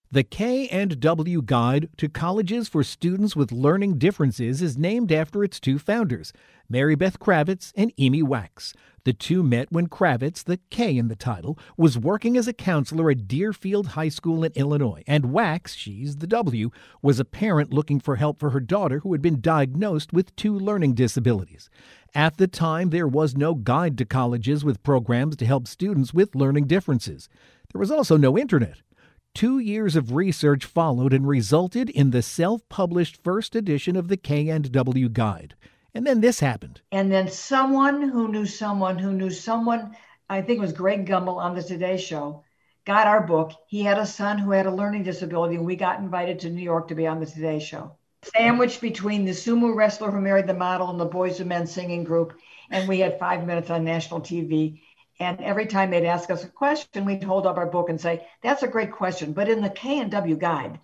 The K&W Guide to Colleges for Students with Learning Differences is named after its two founders, Mary Beth Kravitz and Amy Wax. The two met when Kravitz, the K in the title, was working as a counselor at Deerfield High School in Illinois, and Wax, she's the W, was a parent looking for help for her daughter who had been diagnosed with two learning disabilities. At the time, there was no guide to colleges with programs to help students with learning differences. There was also no internet. 2 years of research followed and resulted in the self-published first edition of the K&W Guide. And then this happened. And then someone who knew someone, I think it was Greg Gumbel on the Today Show, got our book. He had a son who had a learning disability, and we got invited to New York to be on the Today Show. Sandwiched between the sumo wrestler who married the model and the Boys and Men singing group, and we had 5 minutes on national TV. And every time they'd ask us a question, we'd hold up our book and say, that's a great question, but in the K&W Guide.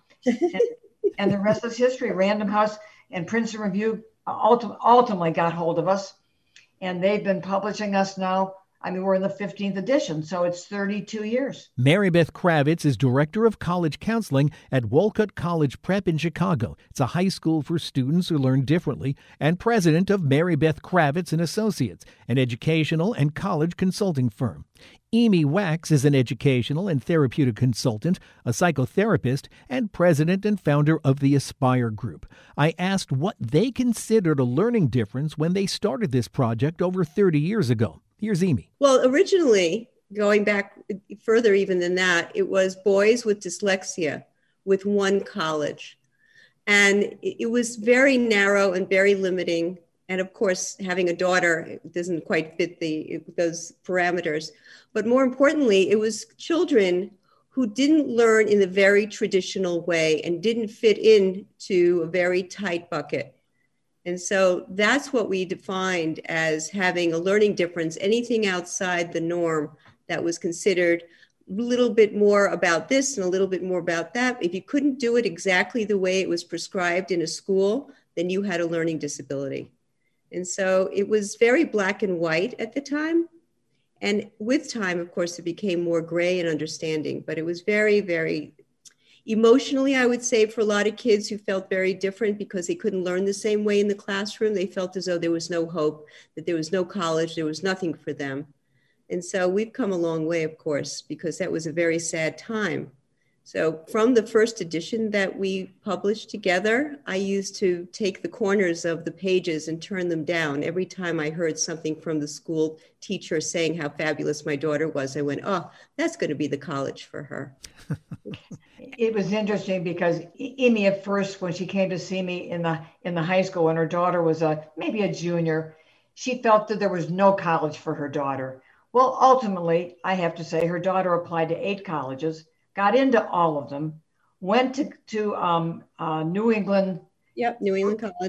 and the rest is history. Random House and Princeton Review ultimately got hold of us. And they've been publishing us now. I mean, we're in the 15th edition, so it's 32 years. Mary Beth Kravitz is Director of College Counseling at Wolcott College Prep in Chicago. It's a high school for students who learn differently, and president of Mary Beth Kravitz and Associates, an educational and college consulting firm. Amy Wax is an educational and therapeutic consultant, a psychotherapist, and president and founder of the Aspire Group. I asked what they considered a learning difference when they started this project over 30 years ago. Here's Amy. Well, originally, going back further even than that, it was boys with dyslexia with one college. And it was very narrow and very limiting. And of course, having a daughter doesn't quite fit those parameters. But more importantly, it was children who didn't learn in the very traditional way and didn't fit into a very tight bucket. And so that's what we defined as having a learning difference, anything outside the norm that was considered a little bit more about this and a little bit more about that. If you couldn't do it exactly the way it was prescribed in a school, then you had a learning disability. And so it was very black and white at the time. And with time, of course, it became more gray and understanding, but it was very, very emotionally, I would say, for a lot of kids who felt very different because they couldn't learn the same way in the classroom. They felt as though there was no hope, that there was no college, there was nothing for them. And so we've come a long way, of course, because that was a very sad time. So from the first edition that we published together, I used to take the corners of the pages and turn them down. Every time I heard something from the school teacher saying how fabulous my daughter was, I went, oh, that's going to be the college for her. It was interesting because Amy at first, when she came to see me in the high school when her daughter was maybe a junior, she felt that there was no college for her daughter. Well, ultimately, I have to say her daughter applied to 8 colleges, got into all of them, went to New England. Yep, New England College.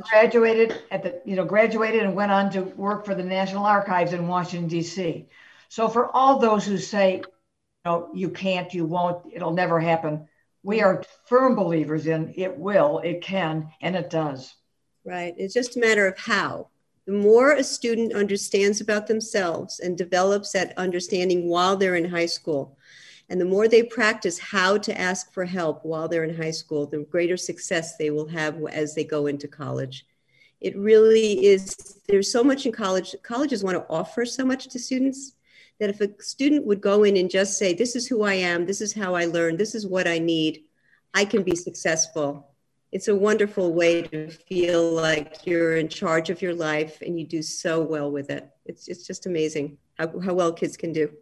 Graduated and went on to work for the National Archives in Washington, D.C. So for all those who say, you can't, you won't, it'll never happen, we are firm believers in it will, it can, and it does. Right. It's just a matter of how. The more a student understands about themselves and develops that understanding while they're in high school, and the more they practice how to ask for help while they're in high school, the greater success they will have as they go into college. It really is, there's so much in college. Colleges want to offer so much to students that if a student would go in and just say, this is who I am, this is how I learn, this is what I need, I can be successful. It's a wonderful way to feel like you're in charge of your life and you do so well with it. It's just amazing how well kids can do.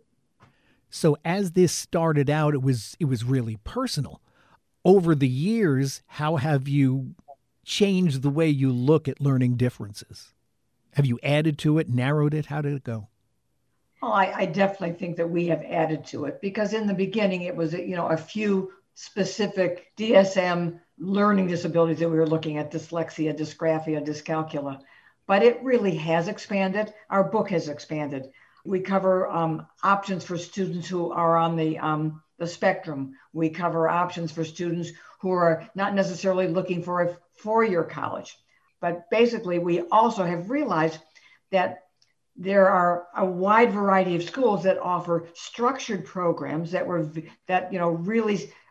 So as this started out, it was really personal. Over the years, how have you changed the way you look at learning differences? Have you added to it, narrowed it? How did it go? Well, I definitely think that we have added to it because in the beginning it was, a few specific DSM learning disabilities that we were looking at, dyslexia, dysgraphia, dyscalculia, but it really has expanded. Our book has expanded. We cover options for students who are on the spectrum. We cover options for students who are not necessarily looking for a 4-year college. But basically, we also have realized that there are a wide variety of schools that offer structured programs that really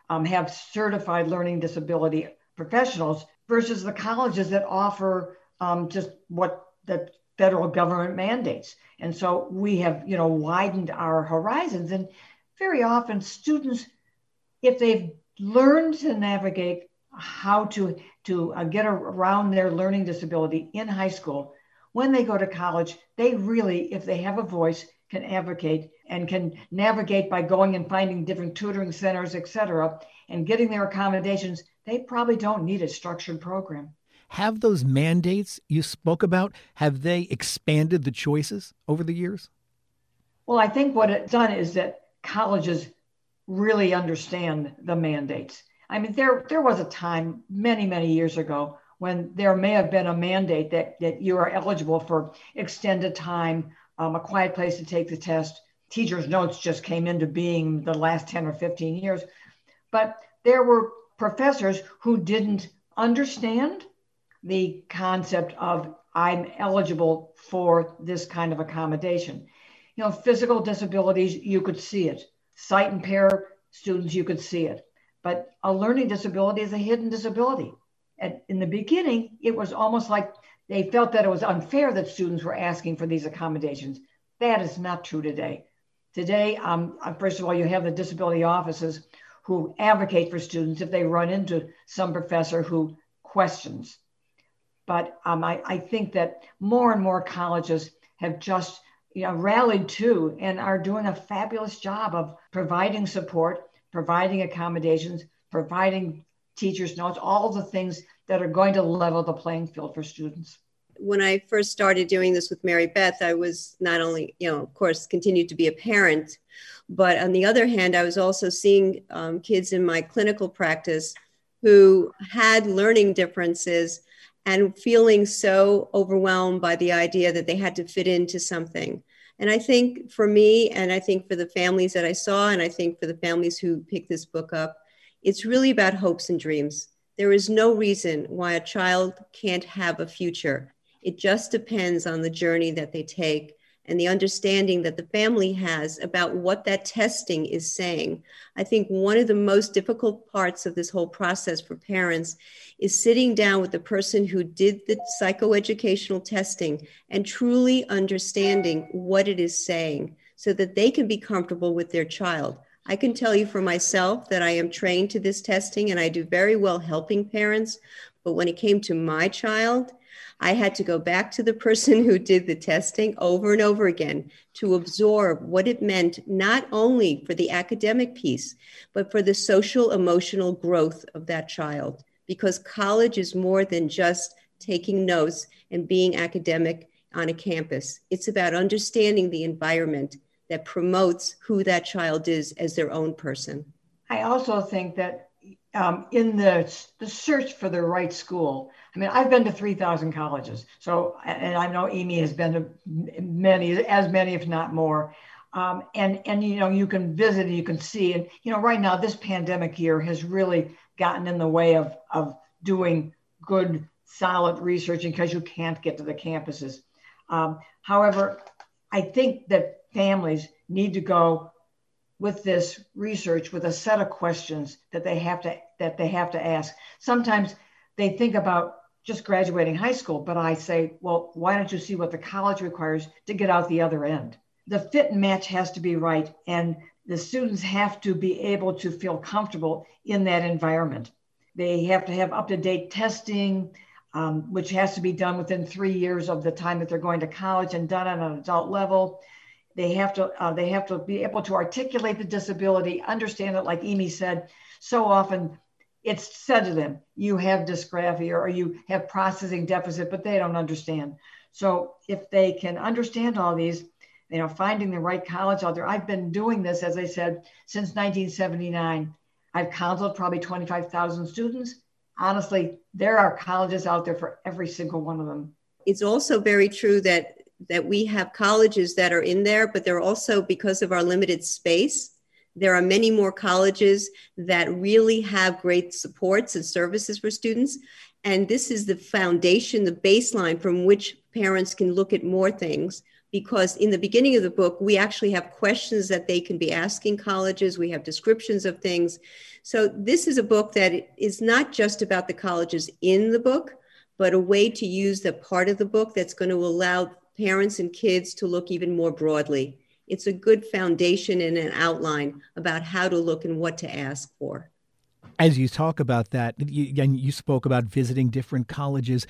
have certified learning disability professionals versus the colleges that offer just what the federal government mandates. And so we have, widened our horizons. And very often students, if they've learned to navigate how to get around their learning disability in high school, when they go to college, they really, if they have a voice, can advocate and can navigate by going and finding different tutoring centers, et cetera, and getting their accommodations. They probably don't need a structured program. Have those mandates you spoke about, have they expanded the choices over the years? Well, I think what it's done is that colleges really understand the mandates. I mean, there was a time many, many years ago when there may have been a mandate that you are eligible for extended time, a quiet place to take the test. Teachers' notes just came into being the last 10 or 15 years. But there were professors who didn't understand the concept of I'm eligible for this kind of accommodation. Physical disabilities, you could see it. Sight impaired students, you could see it. But a learning disability is a hidden disability. And in the beginning, it was almost like they felt that it was unfair that students were asking for these accommodations. That is not true today. Today, first of all, you have the disability offices who advocate for students if they run into some professor who questions. But I think that more and more colleges have just rallied to and are doing a fabulous job of providing support, providing accommodations, providing teachers' notes, all the things that are going to level the playing field for students. When I first started doing this with Mary Beth, I was not only, of course, continued to be a parent, but on the other hand, I was also seeing kids in my clinical practice who had learning differences and feeling so overwhelmed by the idea that they had to fit into something. And I think for me, and I think for the families that I saw, and I think for the families who picked this book up, it's really about hopes and dreams. There is no reason why a child can't have a future. It just depends on the journey that they take and the understanding that the family has about what that testing is saying. I think one of the most difficult parts of this whole process for parents is sitting down with the person who did the psychoeducational testing and truly understanding what it is saying so that they can be comfortable with their child. I can tell you for myself that I am trained to this testing and I do very well helping parents. But when it came to my child, I had to go back to the person who did the testing over and over again to absorb what it meant, not only for the academic piece, but for the social emotional growth of that child. Because college is more than just taking notes and being academic on a campus. It's about understanding the environment that promotes who that child is as their own person. I also think that in the search for the right school, I mean, I've been to 3,000 colleges. So, and I know Amy has been to many, if not more. And you can visit and you can see, and, right now this pandemic year has really gotten in the way of doing good, solid research because you can't get to the campuses. However, I think that families need to go with this research with a set of questions that they have to ask. Sometimes they think about just graduating high school, but I say, well, why don't you see what the college requires to get out the other end? The fit and match has to be right, and the students have to be able to feel comfortable in that environment. They have to have up-to-date testing, which has to be done within 3 years of the time that they're going to college and done at an adult level. They have to be able to articulate the disability, understand it, like Amy said. So often it's said to them, you have dysgraphia or you have processing deficit, but they don't understand. So if they can understand all these, finding the right college out there. I've been doing this, as I said, since 1979. I've counseled probably 25,000 students. Honestly, there are colleges out there for every single one of them. It's also very true that we have colleges that are in there, but they're also, because of our limited space, there are many more colleges that really have great supports and services for students. And this is the foundation, the baseline from which parents can look at more things, because in the beginning of the book, we actually have questions that they can be asking colleges. We have descriptions of things. So this is a book that is not just about the colleges in the book, but a way to use the part of the book that's going to allow parents and kids to look even more broadly. It's a good foundation and an outline about how to look and what to ask for. As you talk about that, you spoke about visiting different colleges.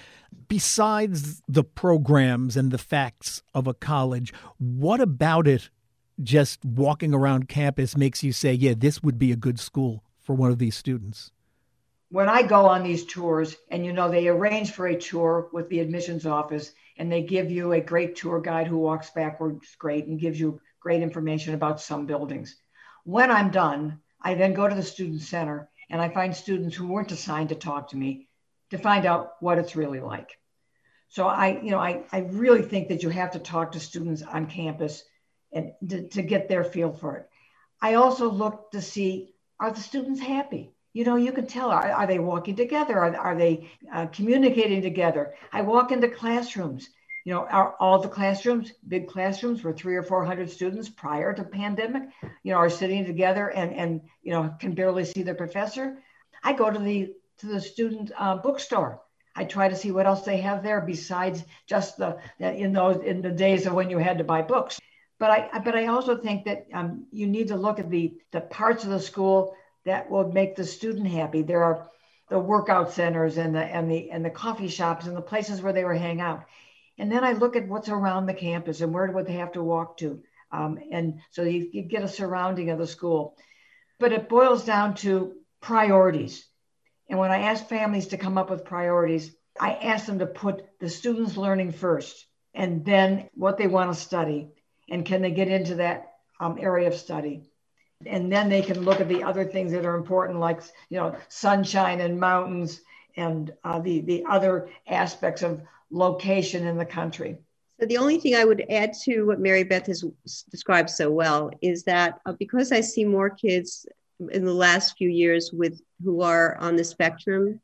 Besides the programs and the facts of a college, what about it, just walking around campus, makes you say, yeah, this would be a good school for one of these students? When I go on these tours, and they arrange for a tour with the admissions office, and they give you a great tour guide who walks backwards great and gives you great information about some buildings. When I'm done, I then go to the student center and I find students who weren't assigned to talk to me to find out what it's really like. So I really think that you have to talk to students on campus and to get their feel for it. I also look to see, are the students happy? You can tell, are they walking together? Are they communicating together? I walk into classrooms. Are all the classrooms, big classrooms where 300 or 400 students prior to pandemic, are sitting together and can barely see their professor? I go to the student bookstore. I try to see what else they have there besides just in the days of when you had to buy books. But I also think that you need to look at the parts of the school that will make the student happy. There are the workout centers and the coffee shops and the places where they were hang out. And then I look at what's around the campus and where would they have to walk to. And so you get a surrounding of the school. But it boils down to priorities. And when I ask families to come up with priorities, I ask them to put the students' learning first, and then what they want to study, and can they get into that area of study. And then they can look at the other things that are important, like sunshine and mountains and the other aspects of location in the country. So the only thing I would add to what Mary Beth has described so well is that because I see more kids in the last few years who are on the spectrum,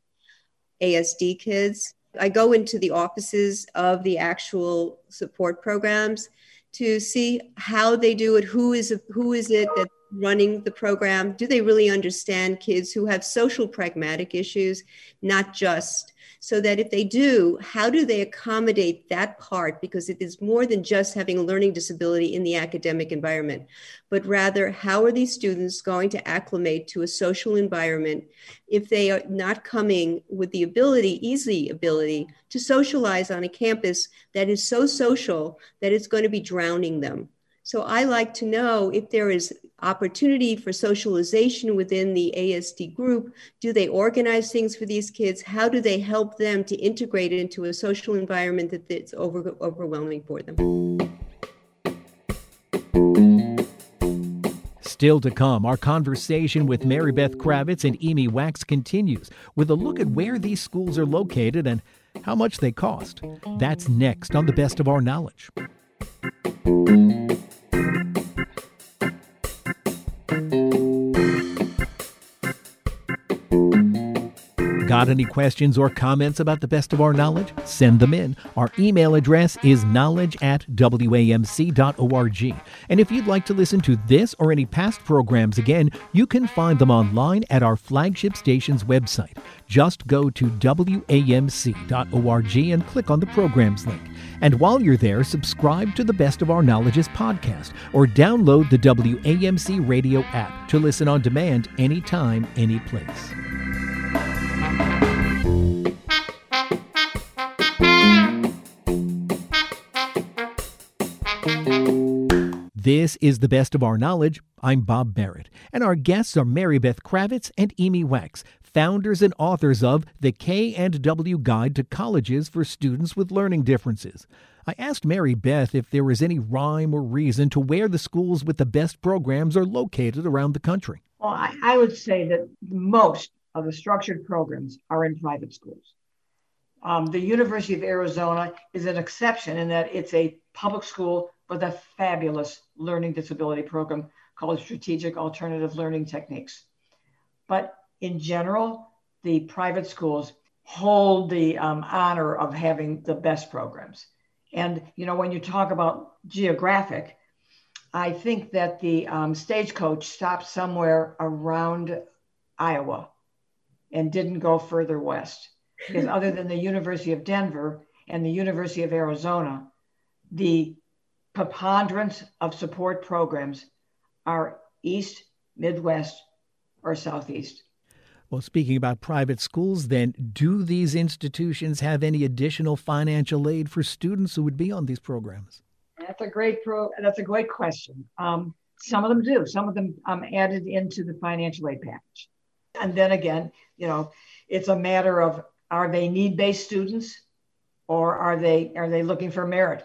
ASD kids, I go into the offices of the actual support programs to see how they do it. Who is it that's running the program? Do they really understand kids who have social pragmatic issues, not just? So that if they do, how do they accommodate that part? Because it is more than just having a learning disability in the academic environment, but rather how are these students going to acclimate to a social environment if they are not coming with the easy ability to socialize on a campus that is so social that it's going to be drowning them. So I like to know if there is opportunity for socialization within the ASD group. Do they organize things for these kids? How do they help them to integrate into a social environment that's overwhelming for them? Still to come, our conversation with Mary Beth Kravitz and Amy Wax continues with a look at where these schools are located and how much they cost. That's next on The Best of Our Knowledge. Got any questions or comments about The Best of Our Knowledge? Send them in. Our email address is knowledge@wamc.org. And if you'd like to listen to this or any past programs again, you can find them online at our flagship station's website. Just go to wamc.org and click on the programs link. And while you're there, subscribe to the Best of Our Knowledge's podcast or download the WAMC radio app to listen on demand anytime, any place. This is The Best of Our Knowledge. I'm Bob Barrett, and our guests are Mary Beth Kravitz and Amy Wax, founders and authors of The K&W Guide to Colleges for Students with Learning Differences. I asked Mary Beth if there was any rhyme or reason to where the schools with the best programs are located around the country. Well, I would say that most of the structured programs are in private schools. The University of Arizona is an exception in that it's a public school with a fabulous learning disability program called Strategic Alternative Learning Techniques. But in general, the private schools hold the honor of having the best programs. And, when you talk about geographic, I think that the Stagecoach stopped somewhere around Iowa and didn't go further west. Because other than the University of Denver and the University of Arizona, the preponderance of support programs are East, Midwest, or Southeast. Well, speaking about private schools, then, do these institutions have any additional financial aid for students who would be on these programs? That's a great question. Some of them do. Some of them added into the financial aid package. And then again, it's a matter of, are they need-based students, or are they looking for merit?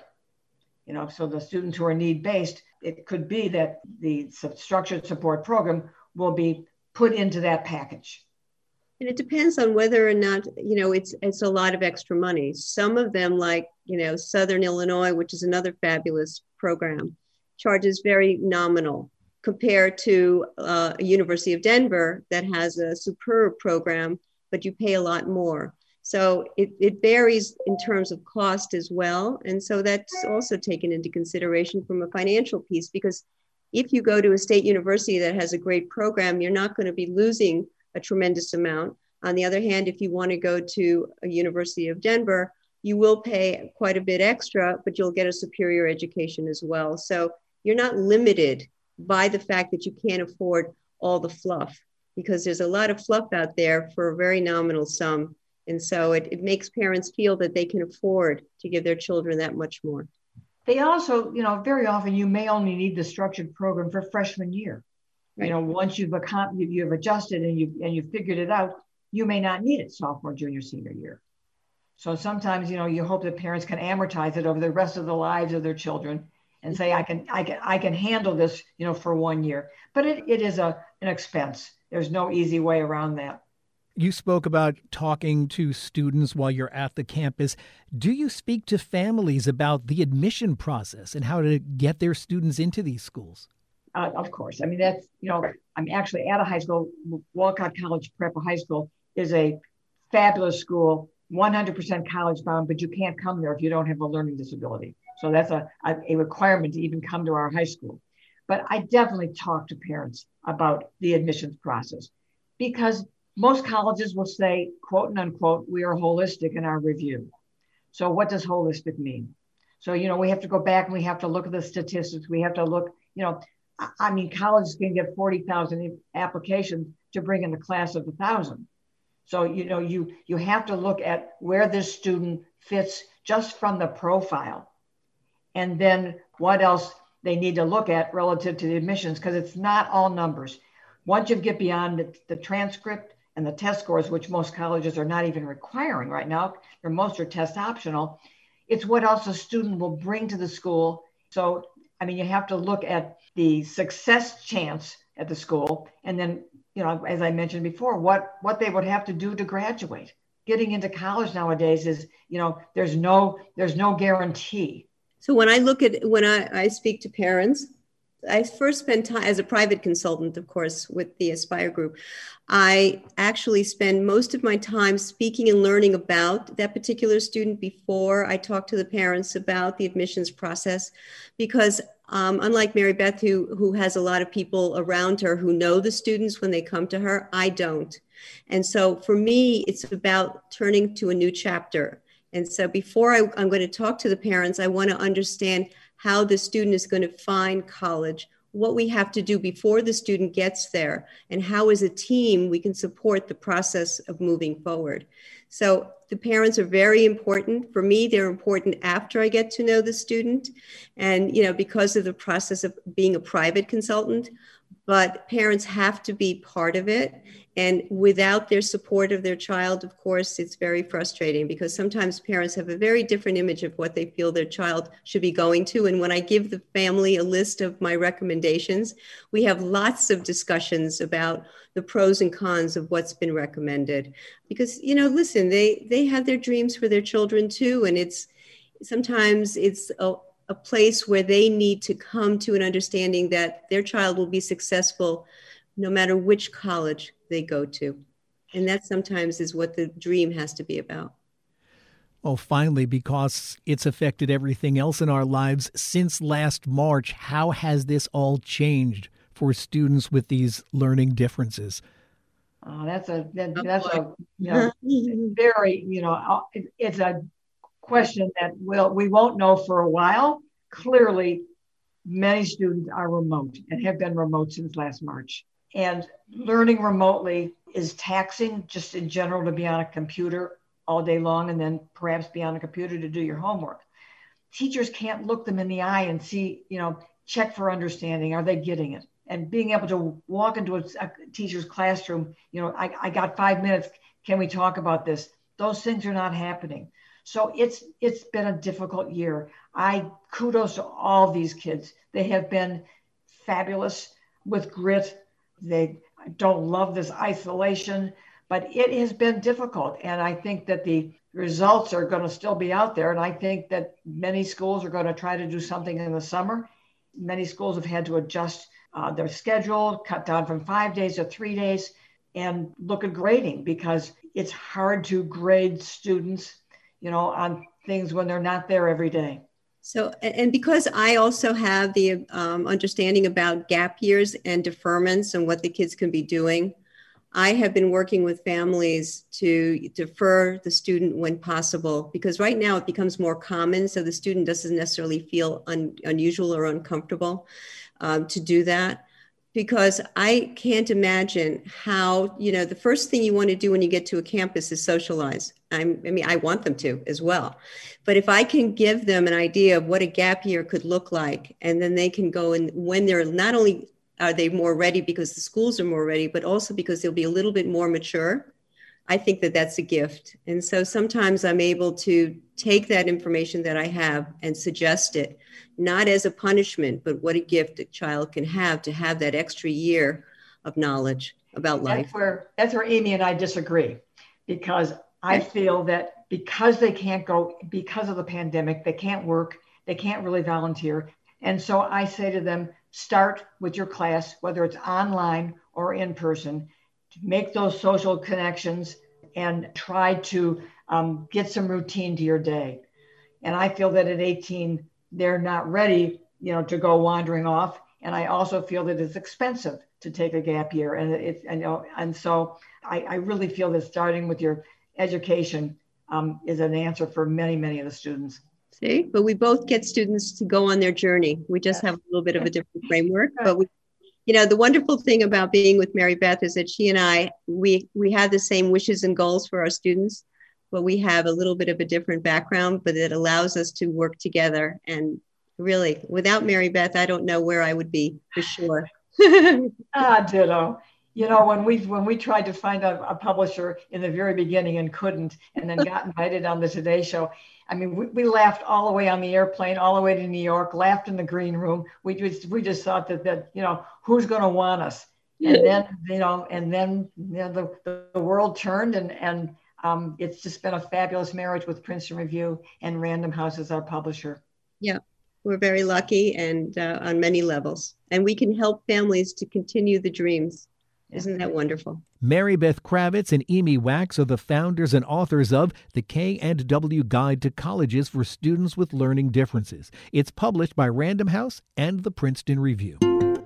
So the students who are need-based, it could be that the structured support program will be put into that package. And it depends on whether or not, it's a lot of extra money. Some of them, like, Southern Illinois, which is another fabulous program, charges very nominal compared to a University of Denver that has a superb program, but you pay a lot more. So it varies in terms of cost as well. And so that's also taken into consideration from a financial piece, because if you go to a state university that has a great program, you're not going to be losing a tremendous amount. On the other hand, if you want to go to a University of Denver, you will pay quite a bit extra, but you'll get a superior education as well. So you're not limited by the fact that you can't afford all the fluff, because there's a lot of fluff out there for a very nominal sum. And so it makes parents feel that they can afford to give their children that much more. They also, very often you may only need the structured program for freshman year. Right. Once you've adjusted and you've figured it out, you may not need it sophomore, junior, senior year. So sometimes, you hope that parents can amortize it over the rest of the lives of their children and say, I can handle this, for 1 year. But it is an expense. There's no easy way around that. You spoke about talking to students while you're at the campus. Do you speak to families about the admission process and how to get their students into these schools? Of course. I mean, that's, I'm actually at a high school. Walcott College Prep High School is a fabulous school, 100% college bound, but you can't come there if you don't have a learning disability. So that's a requirement to even come to our high school. But I definitely talk to parents about the admissions process, because most colleges will say, quote and unquote, we are holistic in our review. So what does holistic mean? So, we have to go back and we have to look at the statistics. We have to look, colleges can get 40,000 applications to bring in the class of 1,000. So, you have to look at where this student fits just from the profile. And then what else they need to look at relative to the admissions, because it's not all numbers. Once you get beyond the transcript and the test scores, which most colleges are not even requiring right now, or most are test optional, it's what else a student will bring to the school. So, you have to look at the success chance at the school. And then, as I mentioned before, what they would have to do to graduate. Getting into college nowadays is, there's no guarantee. So when I speak to parents, I first spend time as a private consultant, of course, with the Aspire Group. I actually spend most of my time speaking and learning about that particular student before I talk to the parents about the admissions process, because unlike Mary Beth, who has a lot of people around her who know the students when they come to her, I don't. And so for me, it's about turning to a new chapter. And so before I'm going to talk to the parents, I want to understand how the student is going to find college, what we have to do before the student gets there, and how as a team we can support the process of moving forward. So the parents are very important. For me, they're important after I get to know the student, and because of the process of being a private consultant. But parents have to be part of it. And without their support of their child, of course, it's very frustrating, because sometimes parents have a very different image of what they feel their child should be going to. And when I give the family a list of my recommendations, we have lots of discussions about the pros and cons of what's been recommended. Because, listen, they have their dreams for their children too. And sometimes it's a place where they need to come to an understanding that their child will be successful no matter which college they go to. And that sometimes is what the dream has to be about. Oh, finally, because it's affected everything else in our lives since last March, how has this all changed for students with these learning differences? That's a very, it's a question that we won't know for a while. Clearly, many students are remote and have been remote since last March. And learning remotely is taxing just in general to be on a computer all day long and then perhaps be on a computer to do your homework. Teachers can't look them in the eye and see, check for understanding. Are they getting it? And being able to walk into a teacher's classroom, I got 5 minutes. Can we talk about this? Those things are not happening. So it's been a difficult year. I kudos to all these kids. They have been fabulous with grit. They don't love this isolation, but it has been difficult. And I think that the results are going to still be out there. And I think that many schools are going to try to do something in the summer. Many schools have had to adjust their schedule, cut down from 5 days to 3 days, and look at grading because it's hard to grade students, on things when they're not there every day. So, and because I also have the understanding about gap years and deferments and what the kids can be doing, I have been working with families to defer the student when possible, because right now it becomes more common. So the student doesn't necessarily feel unusual or uncomfortable to do that. Because I can't imagine how, the first thing you want to do when you get to a campus is socialize. I want them to as well. But if I can give them an idea of what a gap year could look like, and then they can go and when they're not only are they more ready because the schools are more ready, but also because they'll be a little bit more mature, I think that that's a gift. And so sometimes I'm able to take that information that I have and suggest it, not as a punishment, but what a gift a child can have to have that extra year of knowledge about life. That's where Amy and I disagree, because I feel that because they can't go, because of the pandemic, they can't work, they can't really volunteer. And so I say to them, start with your class, whether it's online or in person, to make those social connections and try to get some routine to your day. And I feel that at 18, they're not ready, to go wandering off. And I also feel that it's expensive to take a gap year. And so I really feel that starting with your education is an answer for many, many of the students. See, but we both get students to go on their journey. We just have a little bit of a different framework, but the wonderful thing about being with Mary Beth is that she and I, we have the same wishes and goals for our students, but we have a little bit of a different background, but it allows us to work together. And really, without Mary Beth, I don't know where I would be for sure. Ditto. When we tried to find a publisher in the very beginning and couldn't, and then got invited on the Today Show, we laughed all the way on the airplane, all the way to New York, laughed in the green room. We just thought that who's going to want us? And then the world turned, and it's just been a fabulous marriage with Princeton Review and Random House as our publisher. Yeah, we're very lucky and on many levels, and we can help families to continue the dreams. Isn't that wonderful? Mary Beth Kravitz and Amy Wax are the founders and authors of The K&W Guide to Colleges for Students with Learning Differences. It's published by Random House and the Princeton Review.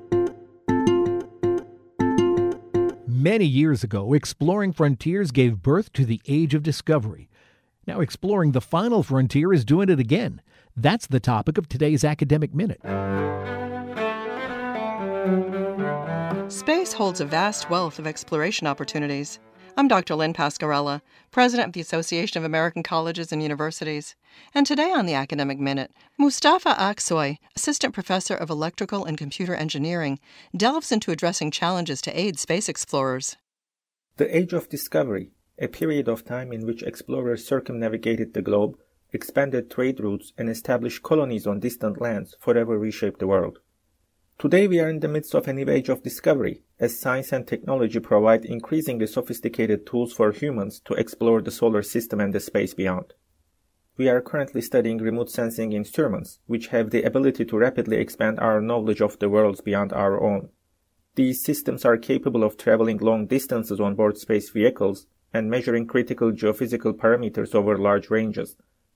Many years ago, Exploring Frontiers gave birth to the Age of Discovery. Now, Exploring the Final Frontier is doing it again. That's the topic of today's Academic Minute. Space holds a vast wealth of exploration opportunities. I'm Dr. Lynn Pascarella, President of the Association of American Colleges and Universities. And today on the Academic Minute, Mustafa Aksoy, Assistant Professor of Electrical and Computer Engineering, delves into addressing challenges to aid space explorers. The Age of Discovery, a period of time in which explorers circumnavigated the globe, expanded trade routes, and established colonies on distant lands, forever reshaped the world. Today we are in the midst of a new age of discovery, as science and technology provide increasingly sophisticated tools for humans to explore the solar system and the space beyond. We are currently studying remote sensing instruments, which have the ability to rapidly expand our knowledge of the worlds beyond our own. These systems are capable of traveling long distances on board space vehicles and measuring critical geophysical parameters over large ranges,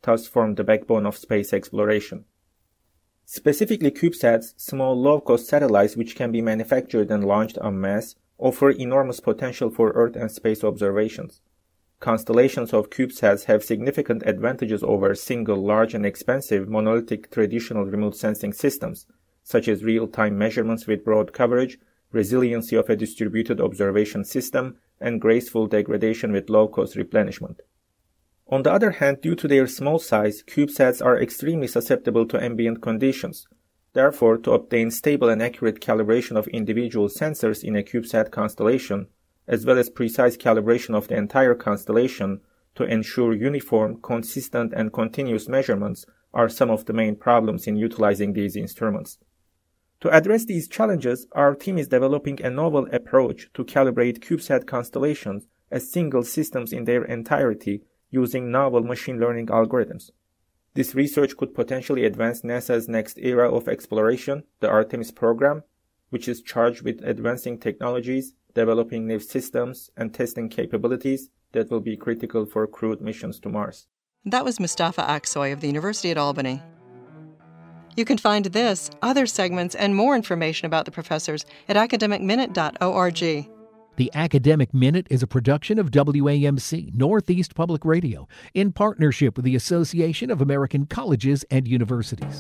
thus form the backbone of space exploration. Specifically, CubeSats, small low-cost satellites which can be manufactured and launched en masse, offer enormous potential for Earth and space observations. Constellations of CubeSats have significant advantages over single, large, and expensive monolithic traditional remote sensing systems, such as real-time measurements with broad coverage, resiliency of a distributed observation system, and graceful degradation with low-cost replenishment. On the other hand, due to their small size, CubeSats are extremely susceptible to ambient conditions. Therefore, to obtain stable and accurate calibration of individual sensors in a CubeSat constellation, as well as precise calibration of the entire constellation to ensure uniform, consistent, and continuous measurements are some of the main problems in utilizing these instruments. To address these challenges, our team is developing a novel approach to calibrate CubeSat constellations as single systems in their entirety using novel machine learning algorithms. This research could potentially advance NASA's next era of exploration, the Artemis program, which is charged with advancing technologies, developing new systems, and testing capabilities that will be critical for crewed missions to Mars. That was Mustafa Aksoy of the University at Albany. You can find this, other segments, and more information about the professors at academicminute.org. The Academic Minute is a production of WAMC, Northeast Public Radio, in partnership with the Association of American Colleges and Universities.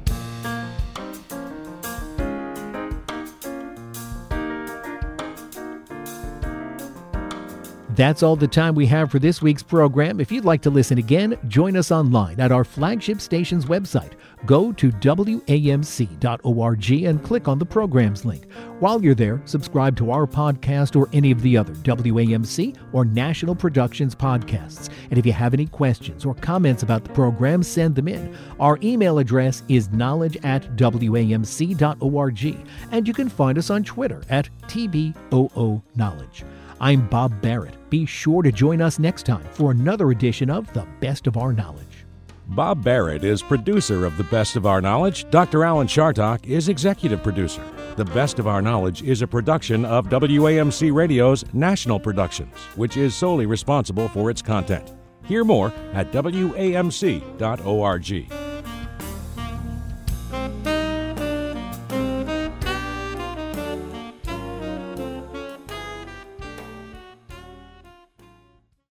That's all the time we have for this week's program. If you'd like to listen again, join us online at our flagship station's website. Go to WAMC.org and click on the programs link. While you're there, subscribe to our podcast or any of the other WAMC or National Productions podcasts. And if you have any questions or comments about the program, send them in. Our email address is knowledge@WAMC.org. And you can find us on Twitter at TBOOKnowledge. I'm Bob Barrett. Be sure to join us next time for another edition of The Best of Our Knowledge. Bob Barrett is producer of The Best of Our Knowledge. Dr. Alan Chartock is executive producer. The Best of Our Knowledge is a production of WAMC Radio's National Productions, which is solely responsible for its content. Hear more at WAMC.org.